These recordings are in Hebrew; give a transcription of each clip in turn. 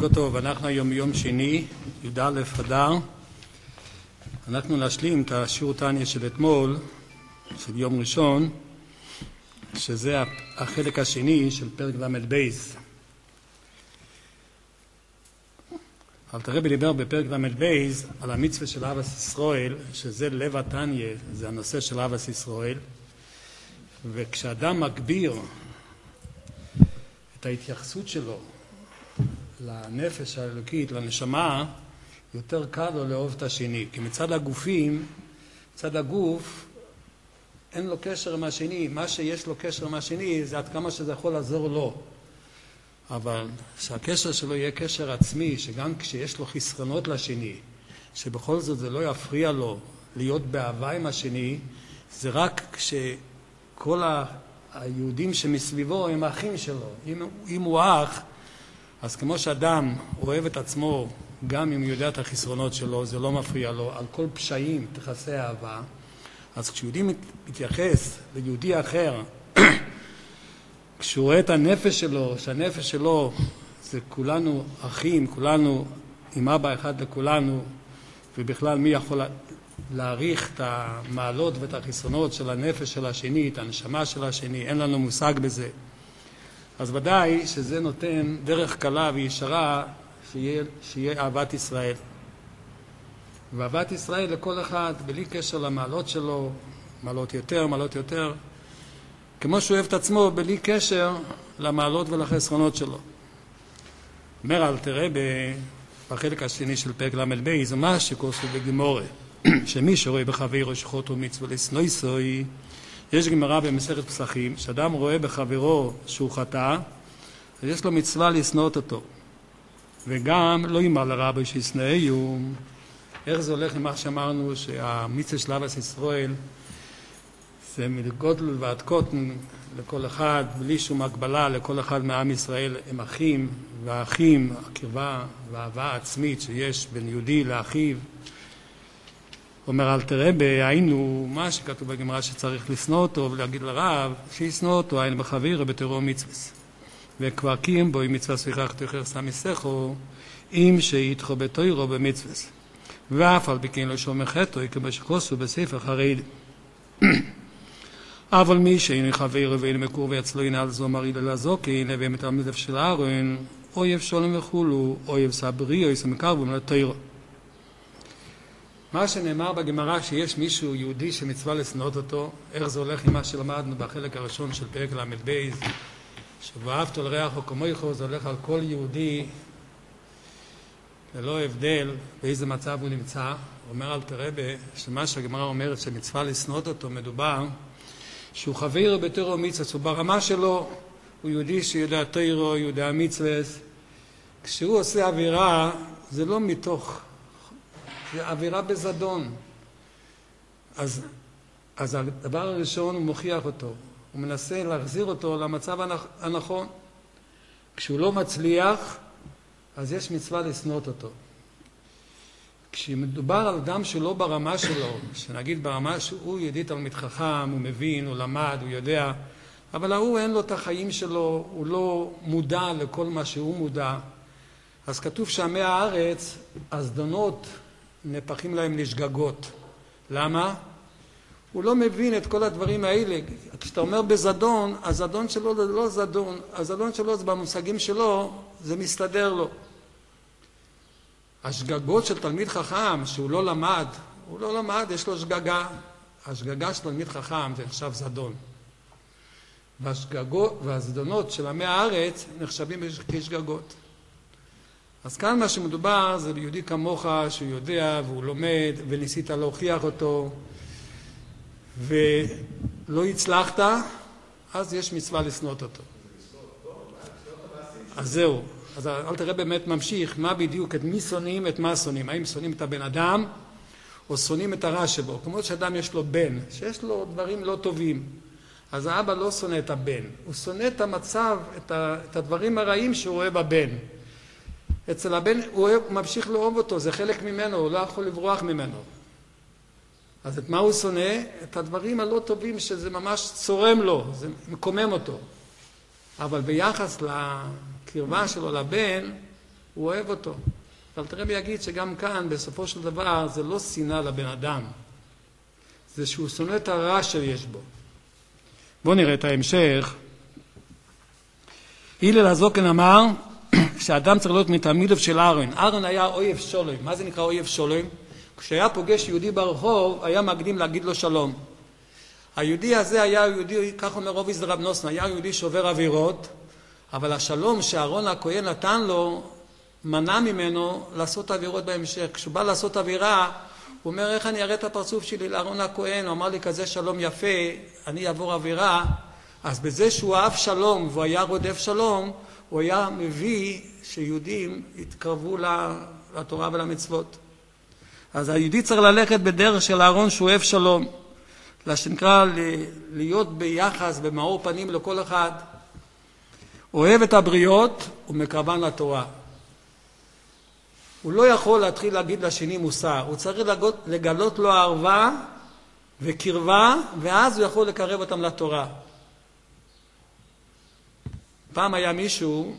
בוקר טוב, אנחנו היום יום שני, י"א אדר. אנחנו נשלים את השיעור תניא של אתמול, של יום ראשון, שזה החלק השני של פרק ל"ב. אלתר רבי דיבר בפרק ל"ב על המצווה של אהבת ישראל, שזה לב התניא, זה הנושא של אהבת ישראל. וכשאדם מגביר את ההתייחסות שלו לנפש האלוקית, לנשמה, יותר קל לו לאהוב את השני. כי מצד הגופים, מצד הגוף, אין לו קשר עם השני. מה שיש לו קשר עם השני זה עד כמה שזה יכול לעזור לו. אבל שהקשר שלו יהיה קשר עצמי, שגם כשיש לו חסרונות לשני, שבכל זאת זה לא יפריע לו להיות באהבה עם השני, זה רק כשכל היהודים שמסביבו הם האחים שלו. אם הוא אח, אז כמו שאדם אוהב את עצמו, גם אם הוא יודע את החסרונות שלו, זה לא מפריע לו, על כל פשעים תכסה אהבה. אז כשיהודי מתייחס ליהודי אחר, כשהוא רואה את הנפש שלו, שהנפש שלו זה כולנו אחים, כולנו עם אבא אחד לכולנו, ובכלל מי יכול להעריך את המעלות ואת החסרונות של הנפש של השני, את הנשמה של השני, אין לנו מושג בזה. אז ודאי שזה נותן דרך קלה וישרה שיהיה אהבת ישראל. ואהבת ישראל לכל אחד, בלי קשר למעלות שלו, מעלות יותר, מעלות יותר, כמו שהוא אוהב את עצמו, בלי קשר למעלות ולחסרונות שלו. אומר אלתר רבי בחלק השני של פרק ל"ב, זה מה שקוראים בגמרא, שמי שרואה בחברו שחוטו מצווה לשנוא סוי, יש גמרא במסכת פסחים, שאדם רואה בחברו שהוא חטא, אז יש לו מצווה לשנוא אותו. וגם לא יאמר לרבי שישנאהו. איך זה הולך למה שאמרנו שהמצווה של אהבת ישראל זה מגודל ועד קטן לכל אחד, בלי שום הגבלה, לכל אחד מעם ישראל הם אחים, והאחים, הקרבה והאהבה העצמית שיש בין יהודי לאחיו. אומר אלתר רבי, היינו מה שכתוב בגמרא שצריך לשנוא אותו ולהגיד לרב שישנוא אותו, היינו בחברו בתורה מצווה. וכבר קיים בו עם מצווה סליחה תוכר סמיסכו, אם שיתחו בתוירו במצווה. ואף על פי כן לא שומר חטאו, כמו שכוסו בספר חרדי. אבל מי שאינו חבר ואינו מקור ויצלו ינעל זו מריד על הזוקי, נביא את המלדף של אהרון, אויב שולם וכולו, אויב סברי, אויב סמקר ומלתוירו. מה שנאמר בגמרא שיש מישהו יהודי שמצווה לשנוא אותו, איך זה הולך עם מה שלמדנו בחלק הראשון של פרק ל"ב, שבאהבת לרעך כמוך, זה הולך על כל יהודי ללא הבדל באיזה מצב הוא נמצא. אומר אלתר רבי שמה שהגמרא אומרת שמצווה לשנוא אותו, מדובר שהוא חבר בתורה מצווה, הוא ברמה שלו, הוא יהודי שיודע תורה, יודע מצווה. כשהוא עושה עבירה זה לא מתוך, זה עבירה בזדון. אז הדבר הראשון הוא מוכיח אותו, הוא מנסה להחזיר אותו למצב הנכון. כשהוא לא מצליח, אז יש מצווה לשנות אותו. כשמדובר על אדם שלא ברמה שלו, שנגיד ברמה שהוא יהודי תלמיד חכם, הוא מבין, הוא למד, הוא יודע, אבל הוא אין לו את החיים שלו, הוא לא מודע לכל מה שהוא מודע. אז כתוב שעמי הארץ, הזדונות נהפכים להם לשגגות. למה? הוא לא מבין את כל הדברים האלה. כשאתה אומר בזדון, הזדון שלו זה לא זדון, הזדון שלו זה במושגים שלו, זה מסתדר לו. השגגות של תלמיד חכם, שהוא לא למד, הוא לא למד, יש לו שגגה. השגגה של תלמיד חכם זה נחשב זדון. והזדונות של עמי הארץ נחשבים כשגגות. אז כאן מה שמדובר זה ביהודי כמוך שהוא יודע והוא לומד וניסית להוכיח אותו ולא הצלחת, אז יש מצווה לשנוא אותו. אז זהו. אז אל תראה באמת ממשיך מה בדיוק, את מי שונאים, את מה שונאים. האם שונאים את הבן אדם או שונאים את הרע שבו. כמו שאדם יש לו בן, שיש לו דברים לא טובים. אז האבא לא שונא את הבן, הוא שונא את המצב, את הדברים הרעים שהוא רואה בבן. אצל הבן הוא ממשיך לאהוב אותו, זה חלק ממנו, הוא לא יכול לברוח ממנו. אז את מה הוא שונא? את הדברים הלא טובים שזה ממש צורם לו, זה מקומם אותו. אבל ביחס לקרבה שלו לבן, הוא אוהב אותו. אבל תראה בי יגיד שגם כאן, בסופו של דבר, זה לא שנאה לבן אדם. זה שהוא שונא את הרע שיש בו. בואו נראה את ההמשך. הלל הזוקן אמר שהאדם צריך להיות מתלמידיו של אהרון. אהרון היה אויב שולם. מה זה נקרא אויב שולם? כשהיה פוגש יהודי ברחוב, היה מקדים להגיד לו שלום. היהודי הזה היה יהודי, כך אומר רב יזרע בן נוסנה, היה יהודי שובר עבירות, אבל השלום שאהרון הכהן נתן לו, מנע ממנו לעשות עבירות בהמשך. כשהוא בא לעשות עבירה, הוא אומר, איך אני אראה את הפרצוף שלי לאהרון הכהן? הוא אמר לי, כזה שלום יפה, אני אעבור עבירה. אז בזה שהוא אהב שלום והוא היה רודף שלום, הוא היה מביא שיהודים יתקרבו לתורה ולמצוות. אז היהודי צריך ללכת בדרך של אהרון שהוא אוהב שלום, שנקרא להיות ביחס, במאור פנים לכל אחד. אוהב את הבריות ומקרבן לתורה. הוא לא יכול להתחיל להגיד לשני מוסר, הוא צריך לגלות לו ערווה וקרבה, ואז הוא יכול לקרב אותם לתורה. פעם היה מישהו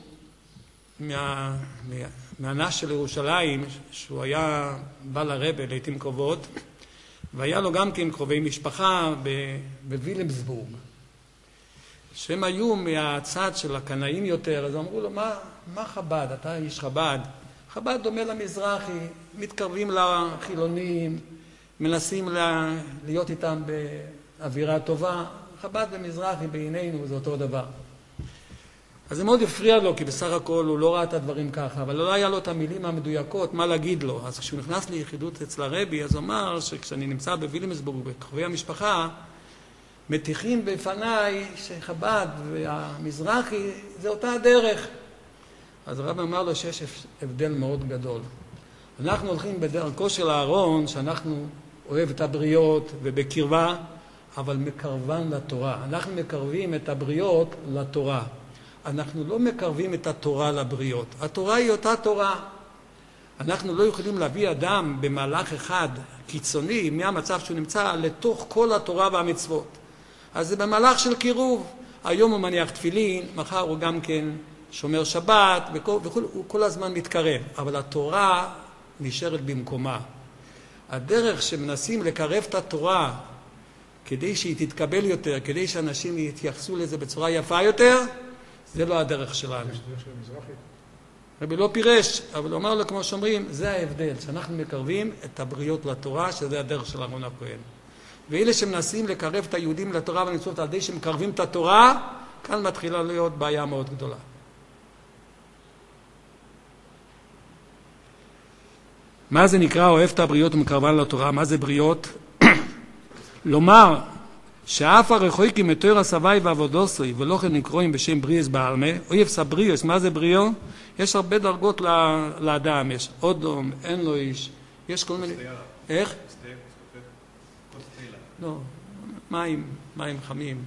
מהנש של ירושלים, שהוא היה בא לרבה לעתים קרובות, והיה לו גם כן קרובי משפחה בווילמסבורג, שהם היו מהצד של הקנאים יותר. אז אמרו לו, מה חב"ד? אתה איש חב"ד. חב"ד דומה למזרחי, מתקרבים לחילונים, מנסים להיות איתם באווירה טובה. חב"ד ומזרחי בעינינו זה אותו דבר. אז זה מאוד הפריע לו, כי בסך הכל הוא לא ראה את הדברים ככה, אבל לא היה לו את המילים המדויקות, מה להגיד לו. אז כשהוא נכנס ליחידות אצל הרבי, אז הוא אמר שכשאני נמצא בווילמסבורג, בקרובי המשפחה, מתיחים בפניי שחב"ד והמזרחי זה אותה הדרך. אז הרב אמר לו שיש הבדל מאוד גדול. אנחנו הולכים בדרכו של אהרון, שאנחנו אוהב את הבריות ובקרבה, אבל מקרבן לתורה. אנחנו מקרבים את הבריות לתורה. אנחנו לא מקרבים את התורה לבריות. התורה היא אותה תורה. אנחנו לא יכולים להביא אדם במהלך אחד קיצוני מהמצב שהוא נמצא לתוך כל התורה והמצוות. אז זה במהלך של קירוב. היום הוא מניח תפילין, מחר הוא גם כן שומר שבת, הוא כל הזמן מתקרב. אבל התורה נשארת במקומה. הדרך שמנסים לקרב את התורה כדי שהיא תתקבל יותר, כדי שאנשים יתייחסו לזה בצורה יפה יותר, זה לא הדרך שלנו. רבי לא פירש, אבל הוא אמר לו, כמו שאומרים, זה ההבדל, שאנחנו מקרבים את הבריות לתורה, שזה הדרך של אהרון הכהן. ואלה שמנסים לקרב את היהודים לתורה ולמצוות על ידי שמקרבים את התורה, כאן מתחילה להיות בעיה מאוד גדולה. מה זה נקרא אוהב את הבריות ומקרבן לתורה? מה זה בריות? לומר שאף הרחוקים מתור הסבי ועבודוסי ולא כן נקרואים בשם בריאס בעלמה, אויב סבריאס, מה זה בריאו? יש הרבה דרגות לאדם, יש אודום, אין לו איש, יש כל מיני... איך? לא, מים חמים.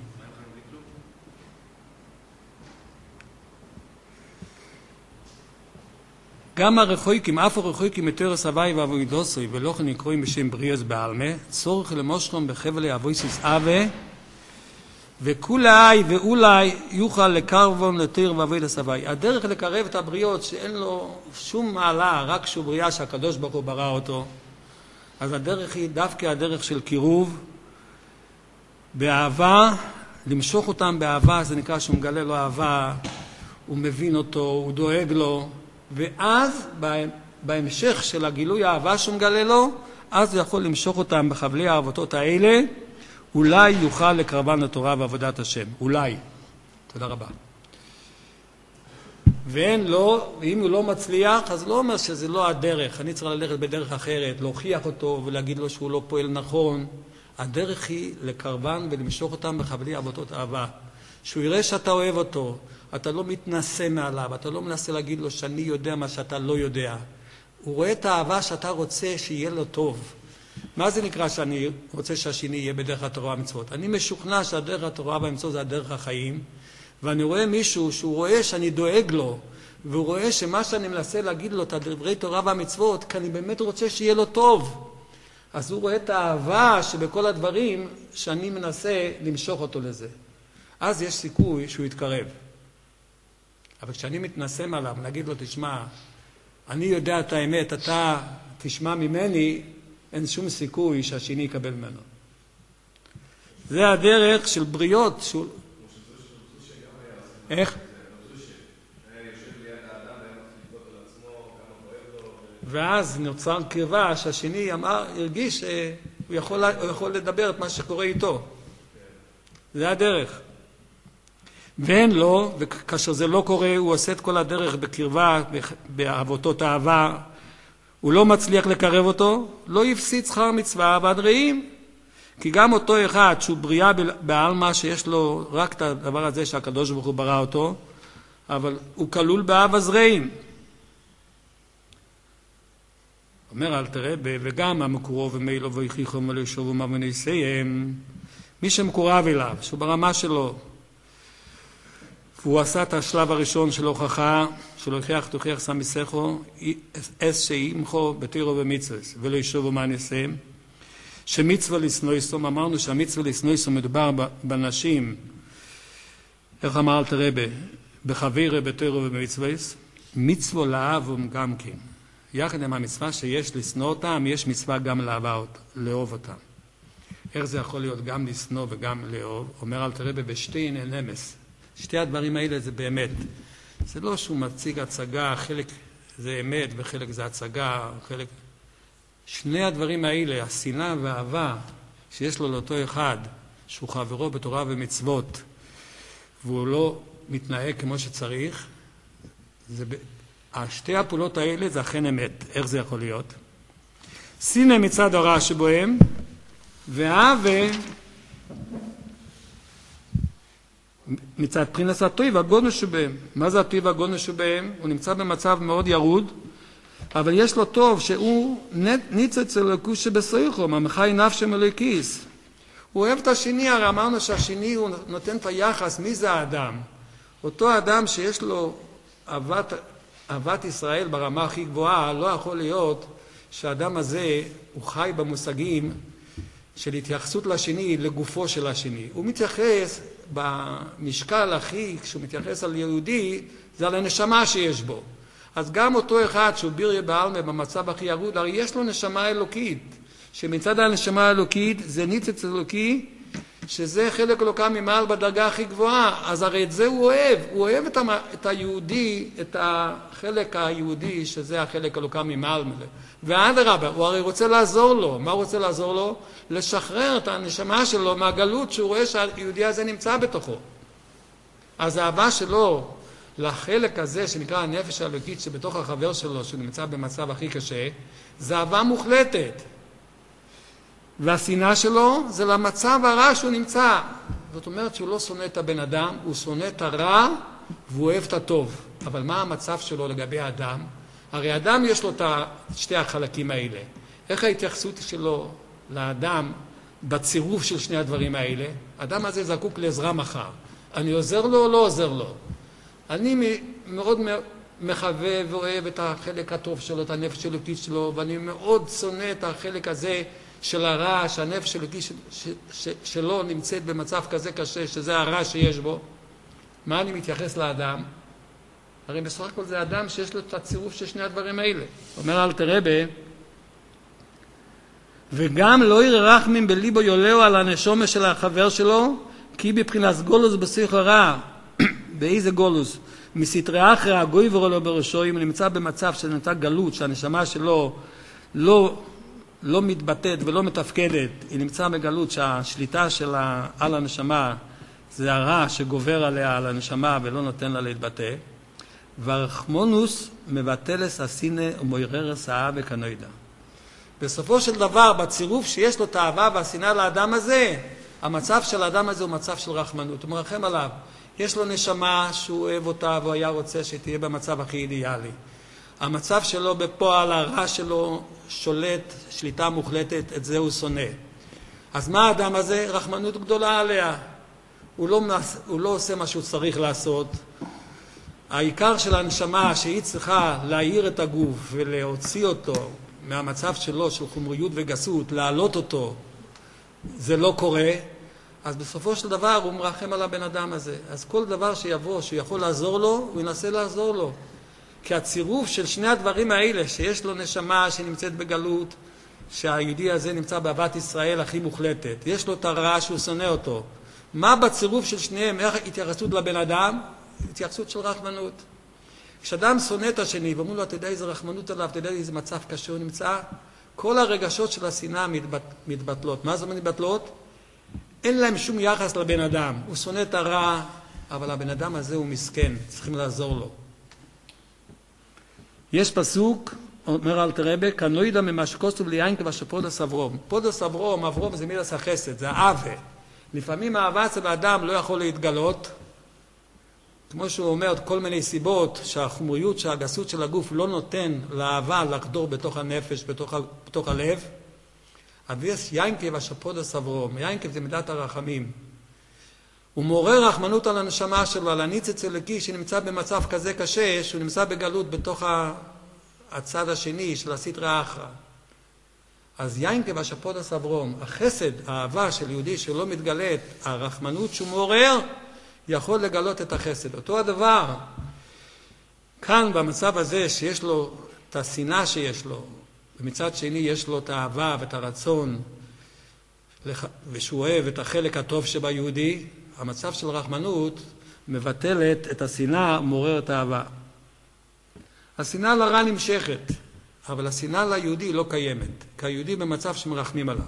גם הרחוקים, אף הרחוקים מתור הסבי ועבודוסי ולא כן נקרואים בשם בריאס בעלמה, צורך למושכם בחבלי אבויסיס אבה, וכולי ואולי יוכל לקרבון לתיר ועבוד הסבי. הדרך לקרב את הבריות שאין לו שום מעלה, רק שהוא בריאה שהקדוש ברוך הוא ברא אותו, אז הדרך היא דווקא הדרך של קירוב, באהבה, למשוך אותם באהבה, זה נקרא שהוא מגלה לו אהבה, הוא מבין אותו, הוא דואג לו, ואז בהמשך של הגילוי האהבה שהוא מגלה לו, אז הוא יכול למשוך אותם בחבלי האהבותות האלה, אולי יוכל לקרבן לתורה ועבודת השם. אולי. תודה רבה. ואם הוא לא מצליח, אז לא אומר שזה לא הדרך. אני צריך ללכת בדרך אחרת, להוכיח אותו ולהגיד לו שהוא לא פועל נכון. הדרך היא לקרבן ולמשוך אותם בחבלי אהבותות אהבה. שהוא יראה שאתה אוהב אותו, אתה לא מתנסה מעליו, אתה לא מנסה להגיד לו שאני יודע מה שאתה לא יודע. הוא רואה את האהבה שאתה רוצה שיהיה לו טוב. מה זה נקרא שאני רוצה שהשני יהיה בדרך התורה והמצוות? אני משוכנע שהדרך התורה והמצוות זה הדרך החיים, ואני רואה מישהו שהוא רואה שאני דואג לו, והוא רואה שמה שאני מנסה להגיד לו את הדברי תורה והמצוות, כי אני באמת רוצה שיהיה לו טוב. אז הוא רואה את האהבה שבכל הדברים שאני מנסה למשוך אותו לזה. אז יש סיכוי שהוא יתקרב. אבל כשאני מתנסה עליו, להגיד לו, תשמע, אני יודע את האמת, אתה תשמע ממני, אין שום סיכוי שהשני יקבל ממנו. זה הדרך של בריות. איך? ואז נוצר קרבה שהשני הרגיש שהוא יכול לדבר את מה שקורה איתו. זה הדרך. ואין לו, וכאשר זה לא קורה, הוא עושה את כל הדרך בקרבה, באהבותות אהבה, הוא לא מצליח לקרב אותו, לא יפסיד שכר מצווה ועד רעים. כי גם אותו אחד שהוא בריאה בעלמא, שיש לו רק את הדבר הזה שהקדוש ברוך הוא ברא אותו, אבל הוא כלול באב הזרעים. אומר אל תראה, וגם המקורו ומילו ויחיכו ולשוב ומבניסיהם, מי שמקורב אליו, שהוא ברמה שלו, והוא עשה את השלב הראשון של הוכחה, של הוכיח תוכיח סמיסכו, אס שימחו בתירו ומצווס, ולא ישוב ומניסיהם, שמצווה לסנויסום, אמרנו שהמצווה לסנויסום מדובר בנשים, איך אמר אל תראה, בחבירה בתירו ומצווס, מצווה לאהבום גם כן. יחד עם המצווה שיש לשנוא אותם, יש מצווה גם לאהוב אותם. איך זה יכול להיות גם לשנוא וגם לאהוב? אומר אל תראה בשתי נמס. שתי הדברים האלה זה באמת. זה לא שהוא מציג הצגה, חלק זה אמת וחלק זה הצגה, חלק... שני הדברים האלה, השנאה והאהבה שיש לו לאותו אחד, שהוא חברו בתורה ומצוות, והוא לא מתנהג כמו שצריך, שתי הפעולות האלה זה אכן אמת. איך זה יכול להיות? שנאה מצד הרע שבוהם, ואהבה מצד פרינס הטוב והגודל שבהם. מה זה הטוב והגודל שבהם? הוא נמצא במצב מאוד ירוד, אבל יש לו טוב שהוא ניצץ אלוקוס שבסויכו, ממחי נפשם אלוקיס. הוא אוהב את השני, הרי אמרנו שהשני הוא נותן את היחס, מי זה האדם? אותו אדם שיש לו אהבת ישראל ברמה הכי גבוהה, לא יכול להיות שהאדם הזה הוא חי במושגים של התייחסות לשני, לגופו של השני. הוא מתייחס במשקל הכי, כשהוא מתייחס על יהודי, זה על הנשמה שיש בו. אז גם אותו אחד שהוא ביריה בעלמא במצב הכי ירוד, הרי יש לו נשמה אלוקית, שמצד הנשמה האלוקית זה ניצץ אלוקי, שזה חלק אלוקה ממעל בדרגה הכי גבוהה. אז הרי את זה הוא אוהב את היהודי, את החלק היהודי, שזה החלק אלוקה ממעל מלא. ואדרבה, הוא הרי רוצה לעזור לו. מה הוא רוצה לעזור לו? לשחרר את הנשמה שלו מהגלות שהוא רואה שהיהודי הזה נמצא בתוכו. אז האהבה שלו לחלק הזה שנקרא הנפש האלוקית שבתוך החבר שלו, שהוא נמצא במצב הכי קשה, זה אהבה מוחלטת. והשנאה שלו זה למצב הרע שהוא נמצא. זאת אומרת שהוא לא שונא את הבן אדם, הוא שונא את הרע והוא אוהב את הטוב. אבל מה המצב שלו לגבי האדם? הרי אדם יש לו את שתי החלקים האלה. איך ההתייחסות שלו לאדם בצירוף של שני הדברים האלה? האדם הזה זקוק לעזרה מחר. אני עוזר לו או לא עוזר לו? אני מאוד מחווה ואוהב את החלק הטוב שלו, את הנפש האלוקית שלו, ואני מאוד שונא את החלק הזה של הרע, שהנפש האלוקית שלו נמצאת במצב כזה קשה, שזה הרע שיש בו. מה אני מתייחס לאדם? הרי בסך הכל זה אדם שיש לו את הצירוף של שני הדברים האלה. אומר אל תראה, וגם לא יראה רחמים בליבו יולהו על הנשומה של החבר שלו, כי בבחינת גולוס בשיח הרע. באיזה גולוס? מסתרי אחרי הגוי ורולו בראשו, אם נמצא במצב שנמצא גלות, שהנשמה שלו לא מתבטאת ולא מתפקדת, היא נמצא בגלות שהשליטה שלה על הנשמה זה הרע שגובר עליה על הנשמה ולא נותן לה להתבטא, והרחמונוס מבטלס הסינא ומויררס האהבה כנוידע. בסופו של דבר, בצירוף שיש לו את האהבה והשנאה לאדם הזה, המצב של האדם הזה הוא מצב של רחמנות, הוא מרחם עליו. יש לו נשמה שהוא אוהב אותה והוא היה רוצה שתהיה במצב הכי אידיאלי. המצב שלו בפועל, הרע שלו שולט, שליטה מוחלטת, את זה הוא שונא. אז מה האדם הזה? רחמנות גדולה עליה. הוא לא עושה מה שהוא צריך לעשות. העיקר של הנשמה שהיא צריכה להעיר את הגוף ולהוציא אותו מהמצב שלו של חומריות וגסות, להעלות אותו, זה לא קורה. אז בסופו של דבר הוא מרחם על הבן אדם הזה. אז כל דבר שיבוא, שיכול לעזור לו, הוא ינסה לעזור לו. כי הצירוף של שני הדברים האלה, שיש לו נשמה שנמצאת בגלות, שהיהודי הזה נמצא באהבת ישראל הכי מוחלטת, יש לו את הרע שהוא שונא אותו. מה בצירוף של שניהם, איך התייחסות לבן אדם? התייחסות של רחמנות. כשאדם שונא את השני, ואומרים לו, אתה יודע איזה רחמנות עליו, אתה יודע איזה מצב קשה הוא נמצא, כל הרגשות של השנאה מתבטלות. מה זה מתבטלות? אין להם שום יחס לבן אדם. הוא שונא את הרע, אבל הבן אדם הזה הוא מסכן, צריכים לעזור לו. יש פסוק, אומר אלתר רבי, כנוידא ממשקוסו וליין כבשפודס אברום. פודס אברום, אברום זה מידס החסד, זה האהבה. לפעמים האהבה אצל האדם לא יכול להתגלות, כמו שהוא אומר, כל מיני סיבות שהחומריות, שהגסות של הגוף לא נותן לאהבה לחדור בתוך הנפש, בתוך הלב. אז יש יינקב השפודס אברום. יינקב זה מידת הרחמים. הוא מעורר רחמנות על הנשמה שלו, על הניצוץ אלוקי שנמצא במצב כזה קשה, שהוא נמצא בגלות בתוך הצד השני של הסטרא אחרא. אז יינקב השפודס אברום, החסד, האהבה של יהודי שלא מתגלית, הרחמנות שהוא מעורר, יכול לגלות את החסד. אותו הדבר, כאן במצב הזה שיש לו את השנאה שיש לו, ומצד שני יש לו את האהבה ואת הרצון, ושהוא אוהב את החלק הטוב שביהודי, המצב של רחמנות מבטלת את השנאה, מעורר את האהבה. השנאה לרע נמשכת, אבל השנאה ליהודי לא קיימת, כי היהודי במצב שמרחמים עליו.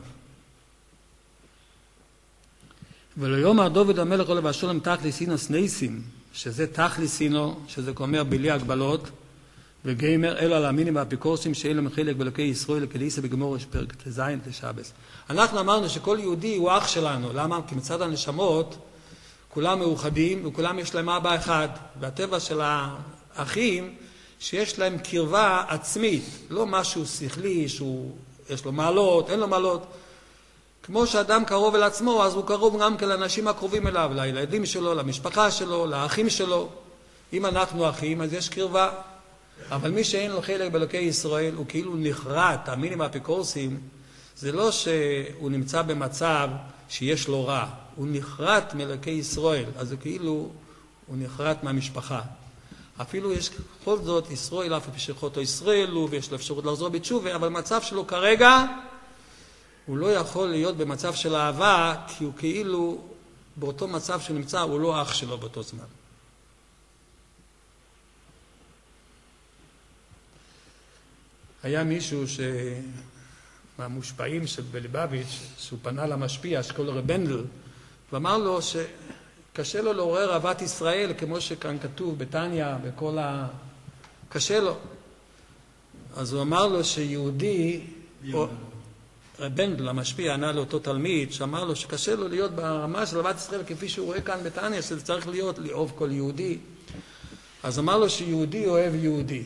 וליאמר דוד המלך עליו השלום תכליסינוס ניסים, שזה תכליסינו, שזה אומר בלי הגבלות, וגיימר אלו על המינים והאפיקורסים שאלה מחילק בלוקי ישראל לקדיסה בגמור פרק תזיין תשבס. אנחנו אמרנו שכל יהודי הוא אח שלנו. למה? כי מצד הנשמות כולם מאוחדים וכולם יש להם אבא אחד. והטבע של האחים שיש להם קרבה עצמית, לא משהו שכלי שיש לו מעלות, אין לו מעלות. כמו שאדם קרוב אל עצמו, אז הוא קרוב גם לאנשים הקרובים אליו, לילדים שלו, למשפחה שלו, לאחים שלו. אם אנחנו אחים, אז יש קרבה. אבל מי שאין לו חלק באלוקי ישראל, הוא כאילו נחרט, המינים האפיקורסים, זה לא שהוא נמצא במצב שיש לו רע, הוא נחרט מאלוקי ישראל, אז זה כאילו הוא נחרט מהמשפחה. אפילו יש כל זאת ישראל, אף פשחותו ישראל הוא, ויש לו אפשרות לחזור בתשובה, אבל מצב שלו כרגע, הוא לא יכול להיות במצב של אהבה, כי הוא כאילו באותו מצב שנמצא, הוא לא אח שלו באותו זמן. היה מישהו מהמושפעים של בליבביץ' שהוא פנה למשפיע, אשכול רב בנדל, ואמר לו שקשה לו לעורר אהבת ישראל, כמו שכאן כתוב בתניה, קשה לו. אז הוא אמר לו שיהודי, רב בנדל, המשפיע, ענה לאותו תלמיד, שאמר לו שקשה לו להיות ברמה של אהבת ישראל, כפי שהוא רואה כאן בתניה, שזה צריך להיות לאהוב כל יהודי. אז אמר לו שיהודי אוהב יהודי.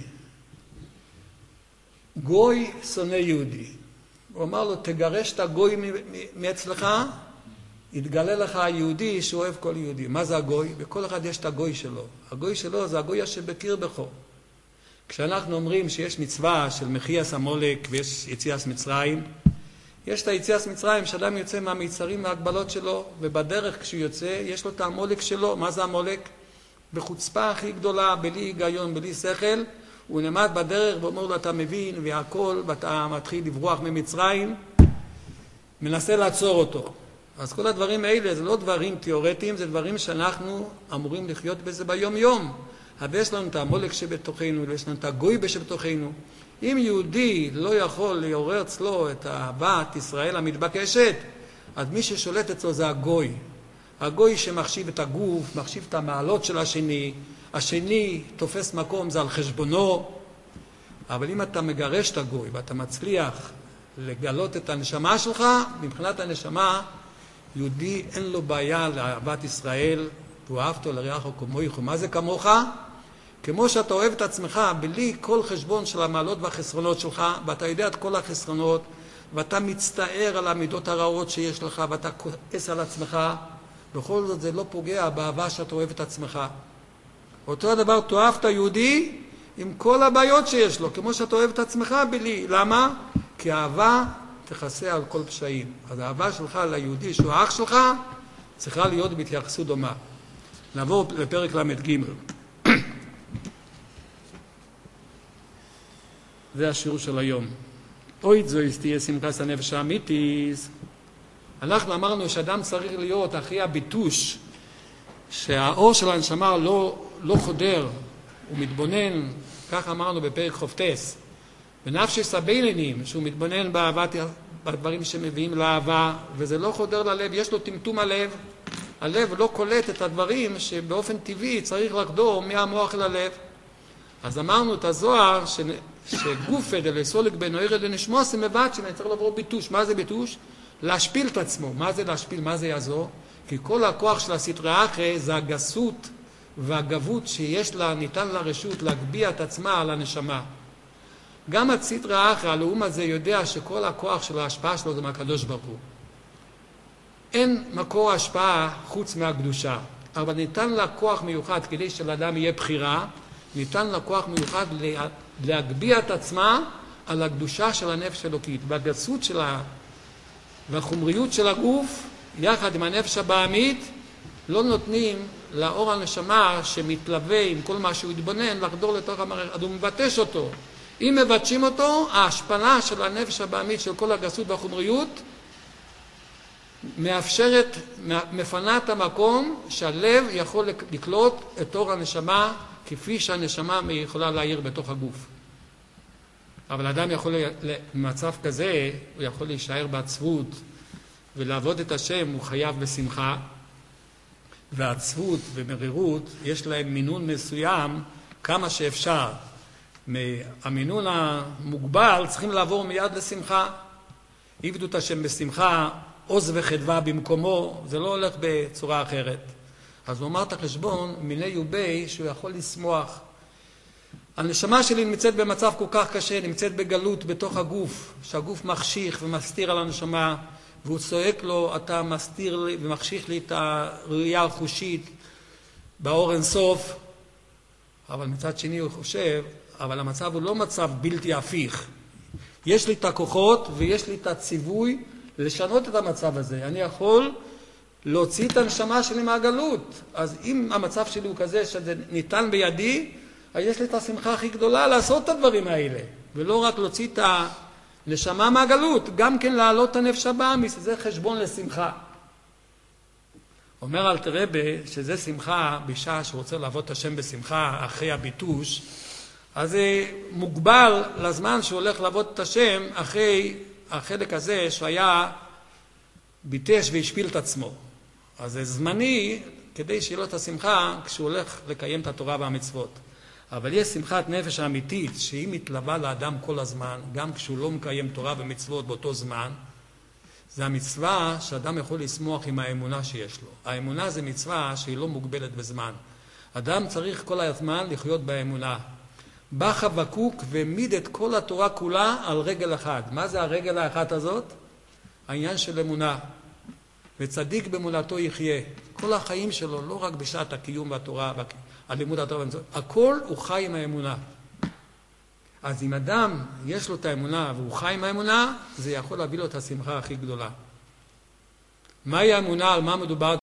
גוי שונא יהודי. הוא אמר לו, תגרש את הגוי מאצלך, יתגלה לך היהודי שאוהב כל יהודי. מה זה הגוי? בכל אחד יש את הגוי שלו. הגוי שלו זה הגוי שבקיר בכו. כשאנחנו אומרים שיש מצווה של מחייס המולק ויש יציאת מצרים, יש את היציאת מצרים שאדם יוצא מהמיצרים וההגבלות שלו, ובדרך כשהוא יוצא יש לו את המולק שלו. מה זה המולק? בחוצפה הכי גדולה, בלי היגיון, בלי שכל, הוא נעמד בדרך ואומר לו, אתה מבין והכל, ואתה מתחיל לברוח ממצרים, מנסה לעצור אותו. אז כל הדברים האלה זה לא דברים תיאורטיים, זה דברים שאנחנו אמורים לחיות בזה ביום יום. אבל יש לנו את המולק שבתוכנו, ויש לנו את הגוי שבתוכנו. אם יהודי לא יכול לעורר אצלו את אהבת ישראל המתבקשת, אז מי ששולט אצלו זה הגוי. הגוי שמחשיב את הגוף, מחשיב את המעלות של השני, השני תופס מקום, זה על חשבונו. אבל אם אתה מגרש את הגוי ואתה מצליח לגלות את הנשמה שלך, מבחינת הנשמה, יהודי אין לו בעיה לאהבת ישראל, ואהבתו לרעך כמוך. מה זה כמוך? כמו שאתה אוהב את עצמך, בלי כל חשבון של המעלות והחסרונות שלך, ואתה יודע את כל החסרונות, ואתה מצטער על המידות הרעות שיש לך, ואתה כועס על עצמך, בכל זאת זה לא פוגע באהבה שאתה אוהב את עצמך. אותו הדבר, תאהב את היהודי עם כל הבעיות שיש לו, כמו שאתה אוהב את עצמך בלי. למה? כי האהבה תכסה על כל פשעים. אז האהבה שלך ליהודי שהוא האח שלך, צריכה להיות בהתייחסות דומה. נעבור לפרק למד ג' זה השיעור של היום. אוי זו תהיה שמחת הנפש האמיתית. אנחנו אמרנו שאדם צריך להיות אחרי הביטוש, שהאור של הנשמה לא חודר, הוא מתבונן, כך אמרנו בפרק חופטס, בנפשס הבינונים, שהוא מתבונן בדברים שמביאים לאהבה, וזה לא חודר ללב, יש לו טמטום הלב, הלב לא קולט את הדברים שבאופן טבעי צריך לחדור מהמוח ללב. אז אמרנו את הזוהר שגופה דלסולק בין אוירד לנשמוס מבט צריך לעבור ביטוש. מה זה ביטוש? להשפיל את עצמו. מה זה להשפיל? מה זה יעזור? כי כל הכוח של הסטרא אחרא זה הגסות והגבות שיש לה, ניתן לה רשות להגביה את עצמה על הנשמה. גם הסטרא אחרא, הלאום הזה, יודע שכל הכוח של ההשפעה שלו זה מהקדוש ברוך הוא. אין מקור השפעה חוץ מהקדושה, אבל ניתן לה כוח מיוחד כדי שלאדם יהיה בחירה, ניתן לה כוח מיוחד להגביה את עצמה על הקדושה של הנפש האלוקית. והגסות שלה והחומריות של הגוף, יחד עם הנפש הבעמית, לא נותנים לאור הנשמה שמתלווה עם כל מה שהוא התבונן לחדור לתוך המערכת, אז הוא מבטש אותו. אם מבטשים אותו, ההשפלה של הנפש הבעמית של כל הגסות והחומריות מאפשרת, מפנה את המקום שהלב יכול לקלוט את אור הנשמה כפי שהנשמה יכולה להעיר בתוך הגוף. אבל אדם יכול, במצב כזה, הוא יכול להישאר בעצבות ולעבוד את השם, הוא חייב בשמחה. והעצבות ומרירות יש להם מינון מסוים כמה שאפשר. מהמינון המוגבל צריכים לעבור מיד לשמחה. עבדו את השם בשמחה, עוז וחדווה במקומו, זה לא הולך בצורה אחרת. אז הוא אמר את החשבון, מיני יובי, שהוא יכול לשמוח. הנשמה שלי נמצאת במצב כל כך קשה, נמצאת בגלות בתוך הגוף, שהגוף מחשיך ומסתיר על הנשמה, והוא צועק לו, אתה מסתיר לי ומחשיך לי את הראייה החושית באור אינסוף. אבל מצד שני הוא חושב, אבל המצב הוא לא מצב בלתי הפיך. יש לי את הכוחות ויש לי את הציווי לשנות את המצב הזה. אני יכול להוציא את הנשמה שלי מהגלות. אז אם המצב שלי הוא כזה שזה ניתן בידי, אז יש לי את השמחה הכי גדולה לעשות את הדברים האלה. ולא רק להוציא את הנשמה מהגלות, גם כן להעלות את הנפש הבעמית, זה חשבון לשמחה. אומר אלתר רבי שזה שמחה בשעה שרוצה לעבוד את השם בשמחה אחרי הביטוש, אז זה מוגבל לזמן שהוא הולך לעבוד את השם אחרי החלק הזה שהיה ביטש והשפיל את עצמו. אז זה זמני כדי שיהיה לו את השמחה כשהוא הולך לקיים את התורה והמצוות. אבל יש שמחת נפש האמיתית שהיא מתלווה לאדם כל הזמן, גם כשהוא לא מקיים תורה ומצוות באותו זמן. זה המצווה שאדם יכול לשמוח עם האמונה שיש לו. האמונה זה מצווה שהיא לא מוגבלת בזמן. אדם צריך כל הזמן לחיות באמונה. בא חבקוק ומיד את כל התורה כולה על רגל אחד. מה זה הרגל האחת הזאת? העניין של אמונה. וצדיק באמונתו יחיה. כל החיים שלו, לא רק בשעת הקיום והתורה, הלימוד התורה, הכל הוא חי עם האמונה. אז אם אדם יש לו את האמונה והוא חי עם האמונה, זה יכול להביא לו את השמחה הכי גדולה. מהי האמונה? על מה מדובר